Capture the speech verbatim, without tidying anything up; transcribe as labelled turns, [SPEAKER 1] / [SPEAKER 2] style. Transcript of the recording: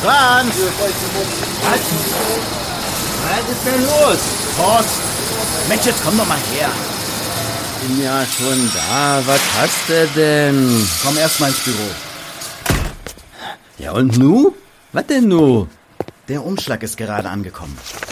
[SPEAKER 1] Franz!
[SPEAKER 2] Was? Was ist denn los?
[SPEAKER 1] Post! Mensch, jetzt komm doch mal her.
[SPEAKER 2] Bin ja schon da. Was hast du denn?
[SPEAKER 1] Komm erst mal ins Büro.
[SPEAKER 2] Ja und nu? Was denn nu?
[SPEAKER 1] Der Umschlag ist gerade angekommen.